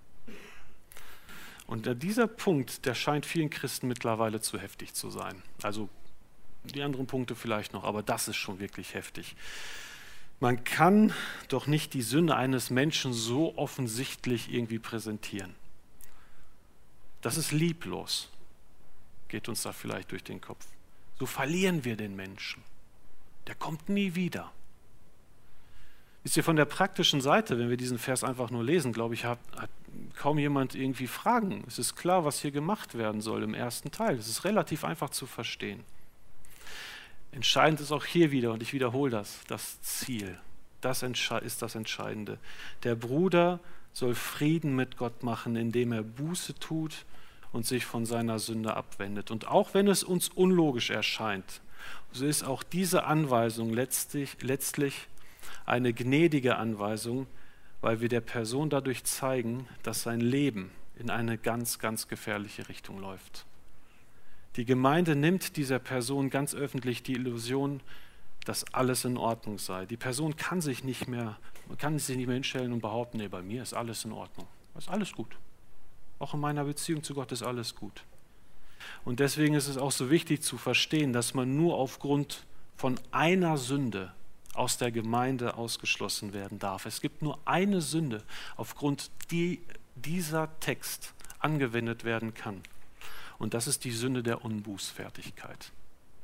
Und dieser Punkt, der scheint vielen Christen mittlerweile zu heftig zu sein. Also die anderen Punkte vielleicht noch, aber das ist schon wirklich heftig. Man kann doch nicht die Sünde eines Menschen so offensichtlich irgendwie präsentieren. Das ist lieblos, geht uns da vielleicht durch den Kopf. So verlieren wir den Menschen. Der kommt nie wieder. Wisst ihr, von der praktischen Seite, wenn wir diesen Vers einfach nur lesen, glaube ich, hat kaum jemand irgendwie Fragen. Es ist klar, was hier gemacht werden soll im ersten Teil. Es ist relativ einfach zu verstehen. Entscheidend ist auch hier wieder, und ich wiederhole das Ziel. Das ist das Entscheidende. Der Bruder soll Frieden mit Gott machen, indem er Buße tut und sich von seiner Sünde abwendet. Und auch wenn es uns unlogisch erscheint, so ist auch diese Anweisung letztlich eine gnädige Anweisung, weil wir der Person dadurch zeigen, dass sein Leben in eine ganz, ganz gefährliche Richtung läuft. Die Gemeinde nimmt dieser Person ganz öffentlich die Illusion, dass alles in Ordnung sei. Die Person kann sich nicht mehr hinstellen und behaupten, nee, bei mir ist alles in Ordnung. Ist alles gut. Auch in meiner Beziehung zu Gott ist alles gut. Und deswegen ist es auch so wichtig zu verstehen, dass man nur aufgrund von einer Sünde aus der Gemeinde ausgeschlossen werden darf. Es gibt nur eine Sünde, aufgrund die dieser Text angewendet werden kann. Und das ist die Sünde der Unbußfertigkeit.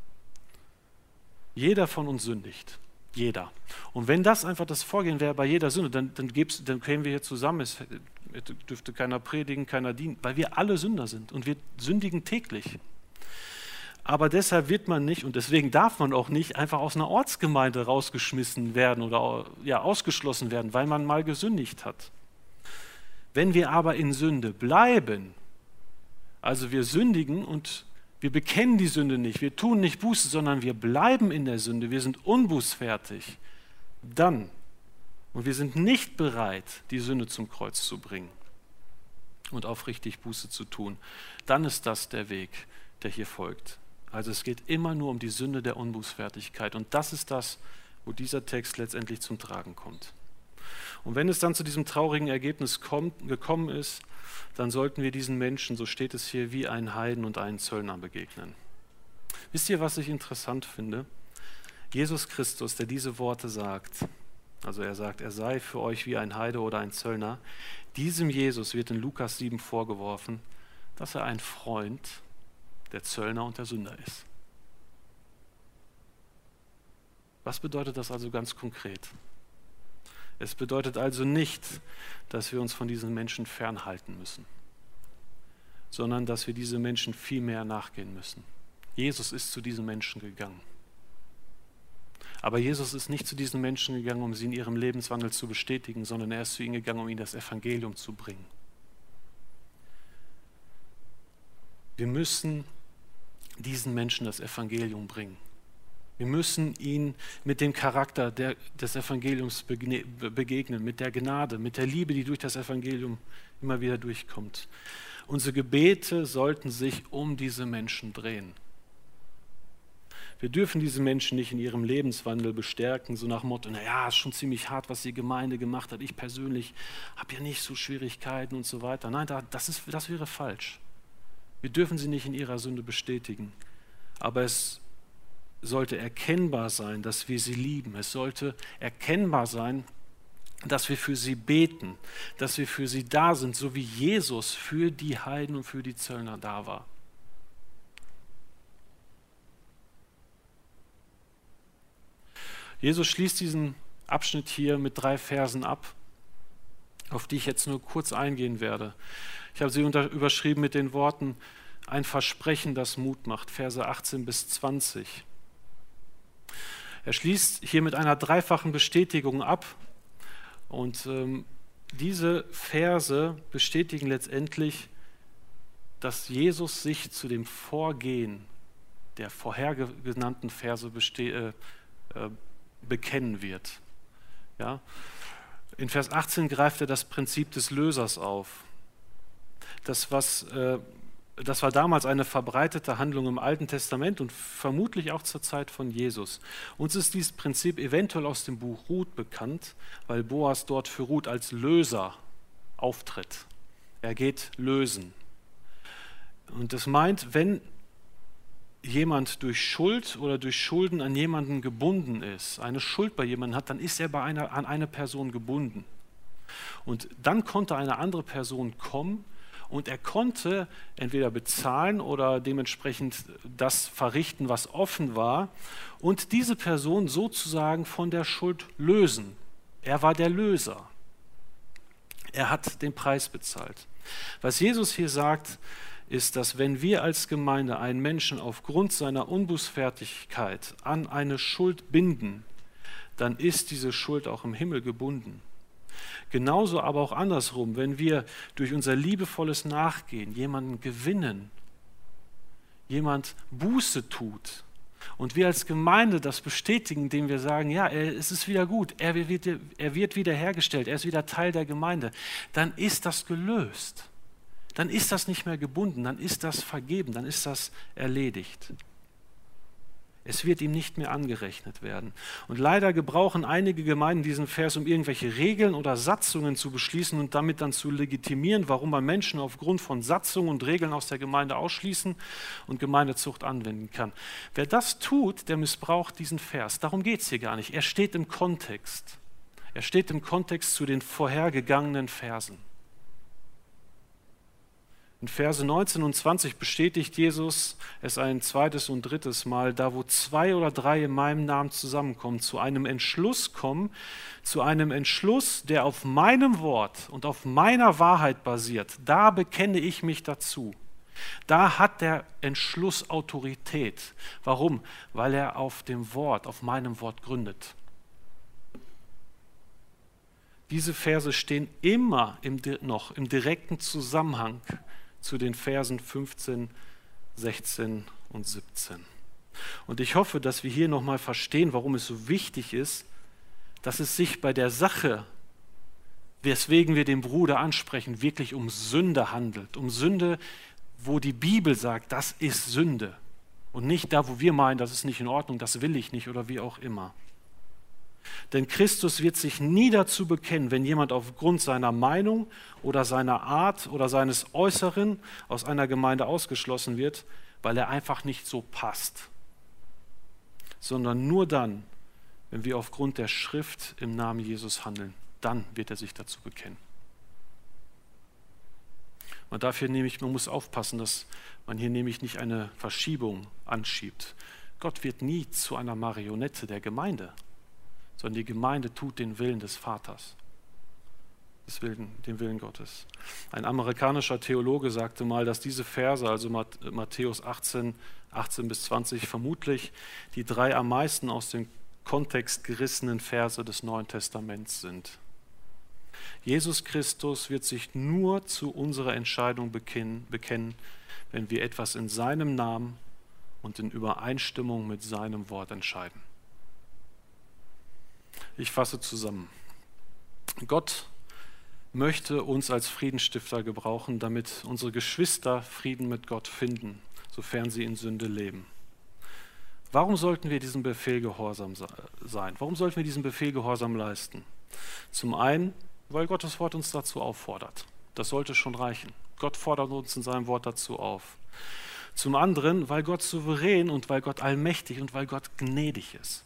Jeder von uns sündigt. Jeder. Und wenn das einfach das Vorgehen wäre bei jeder Sünde, dann kämen wir hier zusammen, es dürfte keiner predigen, keiner dienen, weil wir alle Sünder sind und wir sündigen täglich. Aber deshalb wird man nicht, und deswegen darf man auch nicht, einfach aus einer Ortsgemeinde rausgeschmissen werden oder ausgeschlossen werden, weil man mal gesündigt hat. Wenn wir aber in Sünde bleiben, also wir sündigen und wir bekennen die Sünde nicht, wir tun nicht Buße, sondern wir bleiben in der Sünde, wir sind unbußfertig, dann, und wir sind nicht bereit, die Sünde zum Kreuz zu bringen und aufrichtig Buße zu tun, dann ist das der Weg, der hier folgt. Also es geht immer nur um die Sünde der Unbußfertigkeit und das ist das, wo dieser Text letztendlich zum Tragen kommt. Und wenn es dann zu diesem traurigen Ergebnis gekommen ist, dann sollten wir diesen Menschen, so steht es hier, wie einen Heiden und einen Zöllner begegnen. Wisst ihr, was ich interessant finde? Jesus Christus, der diese Worte sagt, also er sagt, er sei für euch wie ein Heide oder ein Zöllner, diesem Jesus wird in Lukas 7 vorgeworfen, dass er ein Freund der Zöllner und der Sünder ist. Was bedeutet das also ganz konkret? Es bedeutet also nicht, dass wir uns von diesen Menschen fernhalten müssen, sondern dass wir diese Menschen viel mehr nachgehen müssen. Jesus ist zu diesen Menschen gegangen. Aber Jesus ist nicht zu diesen Menschen gegangen, um sie in ihrem Lebenswandel zu bestätigen, sondern er ist zu ihnen gegangen, um ihnen das Evangelium zu bringen. Wir müssen diesen Menschen das Evangelium bringen. Wir müssen ihnen mit dem Charakter des Evangeliums begegnen, mit der Gnade, mit der Liebe, die durch das Evangelium immer wieder durchkommt. Unsere Gebete sollten sich um diese Menschen drehen. Wir dürfen diese Menschen nicht in ihrem Lebenswandel bestärken, so nach dem Motto, naja, ist schon ziemlich hart, was die Gemeinde gemacht hat. Ich persönlich habe ja nicht so Schwierigkeiten und so weiter. Nein, das wäre falsch. Wir dürfen sie nicht in ihrer Sünde bestätigen. Aber es sollte erkennbar sein, dass wir sie lieben. Es sollte erkennbar sein, dass wir für sie beten, dass wir für sie da sind, so wie Jesus für die Heiden und für die Zöllner da war. Jesus schließt diesen Abschnitt hier mit 3 Versen ab, auf die ich jetzt nur kurz eingehen werde. Ich habe sie überschrieben mit den Worten, ein Versprechen, das Mut macht, Verse 18 bis 20. Er schließt hier mit einer dreifachen Bestätigung ab und diese Verse bestätigen letztendlich, dass Jesus sich zu dem Vorgehen der vorher genannten Verse bekennen wird. Ja? In Vers 18 greift er das Prinzip des Lösers auf. Das war damals eine verbreitete Handlung im Alten Testament und vermutlich auch zur Zeit von Jesus. Uns ist dieses Prinzip eventuell aus dem Buch Ruth bekannt, weil Boas dort für Ruth als Löser auftritt. Er geht lösen. Und das meint, wenn jemand durch Schuld oder durch Schulden an jemanden gebunden ist, eine Schuld bei jemandem hat, dann ist er an eine Person gebunden. Und dann konnte eine andere Person kommen und er konnte entweder bezahlen oder dementsprechend das verrichten, was offen war und diese Person sozusagen von der Schuld lösen. Er war der Löser. Er hat den Preis bezahlt. Was Jesus hier sagt, ist, dass wenn wir als Gemeinde einen Menschen aufgrund seiner Unbußfertigkeit an eine Schuld binden, dann ist diese Schuld auch im Himmel gebunden. Genauso aber auch andersrum, wenn wir durch unser liebevolles Nachgehen jemanden gewinnen, jemand Buße tut und wir als Gemeinde das bestätigen, indem wir sagen, ja, es ist wieder gut, er wird wiederhergestellt, er ist wieder Teil der Gemeinde, dann ist das gelöst. Dann ist das nicht mehr gebunden, dann ist das vergeben, dann ist das erledigt. Es wird ihm nicht mehr angerechnet werden. Und leider gebrauchen einige Gemeinden diesen Vers, um irgendwelche Regeln oder Satzungen zu beschließen und damit dann zu legitimieren, warum man Menschen aufgrund von Satzungen und Regeln aus der Gemeinde ausschließen und Gemeindezucht anwenden kann. Wer das tut, der missbraucht diesen Vers. Darum geht es hier gar nicht. Er steht im Kontext. Er steht im Kontext zu den vorhergegangenen Versen. In Verse 19 und 20 bestätigt Jesus es ein zweites und drittes Mal, da wo 2 oder 3 in meinem Namen zusammenkommen, zu einem Entschluss kommen, zu einem Entschluss, der auf meinem Wort und auf meiner Wahrheit basiert, da bekenne ich mich dazu. Da hat der Entschluss Autorität. Warum? Weil er auf dem Wort, auf meinem Wort gründet. Diese Verse stehen immer noch im direkten Zusammenhang zu den Versen 15, 16 und 17. Und ich hoffe, dass wir hier nochmal verstehen, warum es so wichtig ist, dass es sich bei der Sache, weswegen wir den Bruder ansprechen, wirklich um Sünde handelt. Um Sünde, wo die Bibel sagt, das ist Sünde. Und nicht da, wo wir meinen, das ist nicht in Ordnung, das will ich nicht oder wie auch immer. Denn Christus wird sich nie dazu bekennen, wenn jemand aufgrund seiner Meinung oder seiner Art oder seines Äußeren aus einer Gemeinde ausgeschlossen wird, weil er einfach nicht so passt. Sondern nur dann, wenn wir aufgrund der Schrift im Namen Jesus handeln, dann wird er sich dazu bekennen. Man muss aufpassen, dass man hier nämlich nicht eine Verschiebung anschiebt. Gott wird nie zu einer Marionette der Gemeinde, sondern die Gemeinde tut den Willen des Vaters, den Willen Gottes. Ein amerikanischer Theologe sagte mal, dass diese Verse, also Matthäus 18 bis 20, vermutlich die 3 am meisten aus dem Kontext gerissenen Verse des Neuen Testaments sind. Jesus Christus wird sich nur zu unserer Entscheidung bekennen, wenn wir etwas in seinem Namen und in Übereinstimmung mit seinem Wort entscheiden. Ich fasse zusammen. Gott möchte uns als Friedensstifter gebrauchen, damit unsere Geschwister Frieden mit Gott finden, sofern sie in Sünde leben. Warum sollten wir diesem Befehl gehorsam sein? Warum sollten wir diesem Befehl Gehorsam leisten? Zum einen, weil Gottes Wort uns dazu auffordert. Das sollte schon reichen. Gott fordert uns in seinem Wort dazu auf. Zum anderen, weil Gott souverän und weil Gott allmächtig und weil Gott gnädig ist.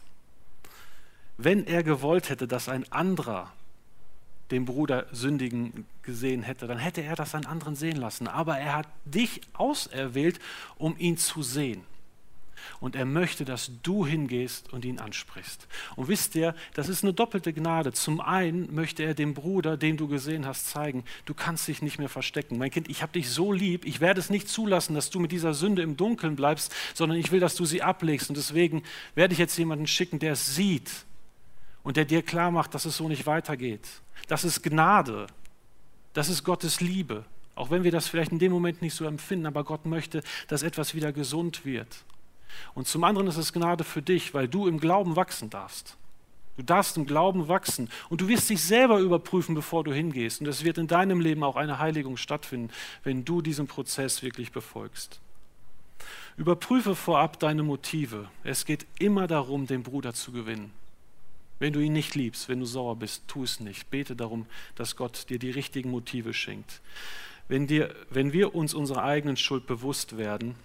Wenn er gewollt hätte, dass ein anderer den Bruder sündigen gesehen hätte, dann hätte er das einen anderen sehen lassen. Aber er hat dich auserwählt, um ihn zu sehen. Und er möchte, dass du hingehst und ihn ansprichst. Und wisst ihr, das ist eine doppelte Gnade. Zum einen möchte er dem Bruder, den du gesehen hast, zeigen, du kannst dich nicht mehr verstecken. Mein Kind, ich habe dich so lieb, ich werde es nicht zulassen, dass du mit dieser Sünde im Dunkeln bleibst, sondern ich will, dass du sie ablegst. Und deswegen werde ich jetzt jemanden schicken, der es sieht und der dir klar macht, dass es so nicht weitergeht. Das ist Gnade. Das ist Gottes Liebe. Auch wenn wir das vielleicht in dem Moment nicht so empfinden, aber Gott möchte, dass etwas wieder gesund wird. Und zum anderen ist es Gnade für dich, weil du im Glauben wachsen darfst. Du darfst im Glauben wachsen und du wirst dich selber überprüfen, bevor du hingehst. Und es wird in deinem Leben auch eine Heiligung stattfinden, wenn du diesen Prozess wirklich befolgst. Überprüfe vorab deine Motive. Es geht immer darum, den Bruder zu gewinnen. Wenn du ihn nicht liebst, wenn du sauer bist, tu es nicht. Bete darum, dass Gott dir die richtigen Motive schenkt. Wenn wir uns unserer eigenen Schuld bewusst werden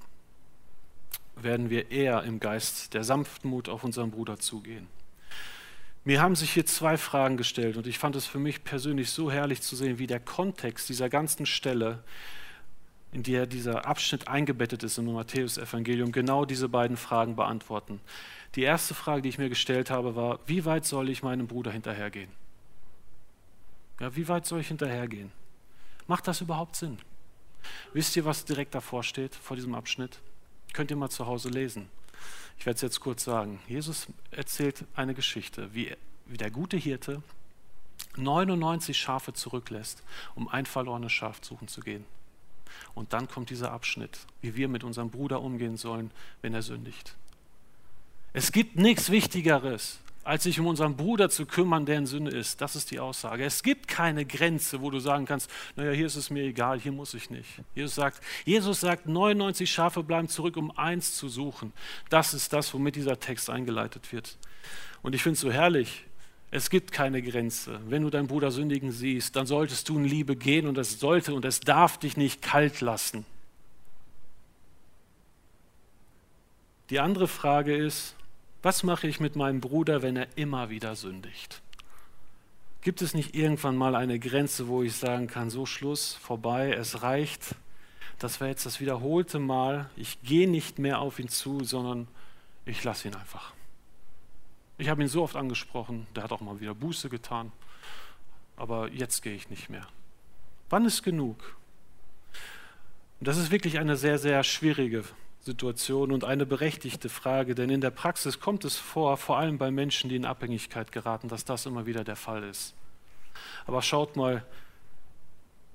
wir eher im Geist der Sanftmut auf unseren Bruder zugehen. Mir haben sich hier 2 Fragen gestellt und ich fand es für mich persönlich so herrlich zu sehen, wie der Kontext dieser ganzen Stelle, in der dieser Abschnitt eingebettet ist im Matthäus-Evangelium, genau diese beiden Fragen beantworten. Die erste Frage, die ich mir gestellt habe, war, wie weit soll ich meinem Bruder hinterhergehen? Ja, wie weit soll ich hinterhergehen? Macht das überhaupt Sinn? Wisst ihr, was direkt davor steht, vor diesem Abschnitt? Könnt ihr mal zu Hause lesen. Ich werde es jetzt kurz sagen. Jesus erzählt eine Geschichte, wie der gute Hirte 99 Schafe zurücklässt, um ein verlorenes Schaf suchen zu gehen. Und dann kommt dieser Abschnitt, wie wir mit unserem Bruder umgehen sollen, wenn er sündigt. Es gibt nichts Wichtigeres, als sich um unseren Bruder zu kümmern, der in Sünde ist. Das ist die Aussage. Es gibt keine Grenze, wo du sagen kannst, naja, hier ist es mir egal, hier muss ich nicht. Jesus sagt, 99 Schafe bleiben zurück, um eins zu suchen. Das ist das, womit dieser Text eingeleitet wird. Und ich finde es so herrlich, es gibt keine Grenze. Wenn du deinen Bruder sündigen siehst, dann solltest du in Liebe gehen und es sollte und es darf dich nicht kalt lassen. Die andere Frage ist, was mache ich mit meinem Bruder, wenn er immer wieder sündigt? Gibt es nicht irgendwann mal eine Grenze, wo ich sagen kann, so Schluss, vorbei, es reicht, das war jetzt das wiederholte Mal, ich gehe nicht mehr auf ihn zu, sondern ich lasse ihn einfach. Ich habe ihn so oft angesprochen, der hat auch mal wieder Buße getan, aber jetzt gehe ich nicht mehr. Wann ist genug? Und das ist wirklich eine sehr, sehr schwierige Situation und eine berechtigte Frage, denn in der Praxis kommt es vor allem bei Menschen, die in Abhängigkeit geraten, dass das immer wieder der Fall ist. Aber schaut mal,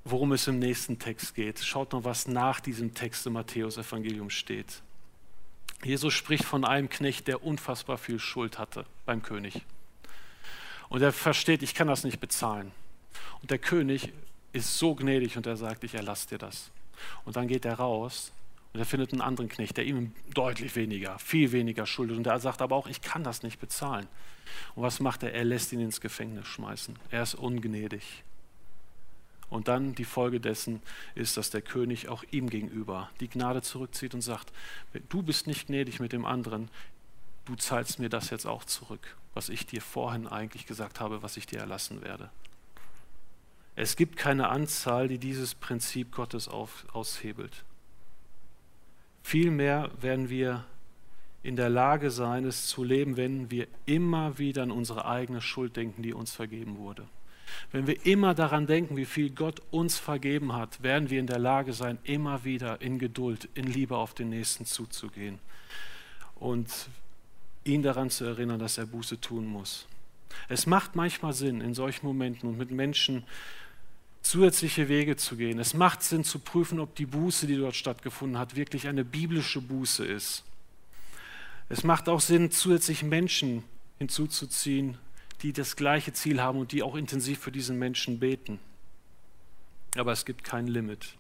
worum es im nächsten Text geht. Schaut mal, was nach diesem Text im Matthäus-Evangelium steht. Jesus spricht von einem Knecht, der unfassbar viel Schuld hatte beim König. Und er versteht, ich kann das nicht bezahlen. Und der König ist so gnädig und er sagt, ich erlasse dir das. Und dann geht er raus und er findet einen anderen Knecht, der ihm deutlich weniger, viel weniger schuldet. Und er sagt aber auch, ich kann das nicht bezahlen. Und was macht er? Er lässt ihn ins Gefängnis schmeißen. Er ist ungnädig. Und dann die Folge dessen ist, dass der König auch ihm gegenüber die Gnade zurückzieht und sagt, du bist nicht gnädig mit dem anderen, du zahlst mir das jetzt auch zurück, was ich dir vorhin eigentlich gesagt habe, was ich dir erlassen werde. Es gibt keine Anzahl, die dieses Prinzip Gottes aushebelt. Vielmehr werden wir in der Lage sein, es zu leben, wenn wir immer wieder an unsere eigene Schuld denken, die uns vergeben wurde. Wenn wir immer daran denken, wie viel Gott uns vergeben hat, werden wir in der Lage sein, immer wieder in Geduld, in Liebe auf den Nächsten zuzugehen und ihn daran zu erinnern, dass er Buße tun muss. Es macht manchmal Sinn, in solchen Momenten und mit Menschen zusätzliche Wege zu gehen. Es macht Sinn zu prüfen, ob die Buße, die dort stattgefunden hat, wirklich eine biblische Buße ist. Es macht auch Sinn, zusätzlich Menschen hinzuzuziehen, die das gleiche Ziel haben und die auch intensiv für diesen Menschen beten. Aber es gibt kein Limit.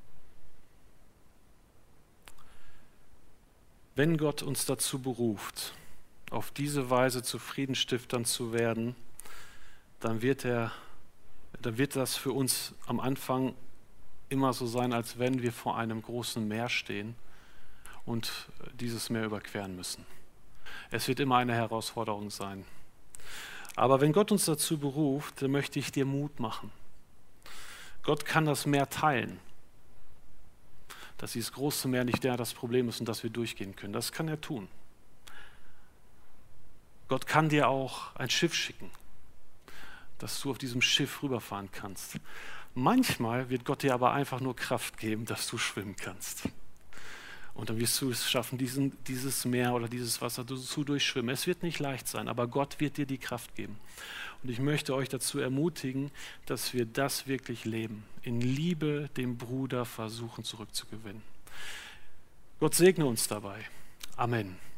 Wenn Gott uns dazu beruft, auf diese Weise zu Friedensstiftern zu werden, dann wird das für uns am Anfang immer so sein, als wenn wir vor einem großen Meer stehen und dieses Meer überqueren müssen. Es wird immer eine Herausforderung sein. Aber wenn Gott uns dazu beruft, dann möchte ich dir Mut machen. Gott kann das Meer teilen. Dass dieses große Meer nicht das Problem ist und dass wir durchgehen können. Das kann er tun. Gott kann dir auch ein Schiff schicken, dass du auf diesem Schiff rüberfahren kannst. Manchmal wird Gott dir aber einfach nur Kraft geben, dass du schwimmen kannst. Und dann wirst du es schaffen, dieses Meer oder dieses Wasser zu durchschwimmen. Es wird nicht leicht sein, aber Gott wird dir die Kraft geben. Und ich möchte euch dazu ermutigen, dass wir das wirklich leben. In Liebe dem Bruder versuchen zurückzugewinnen. Gott segne uns dabei. Amen.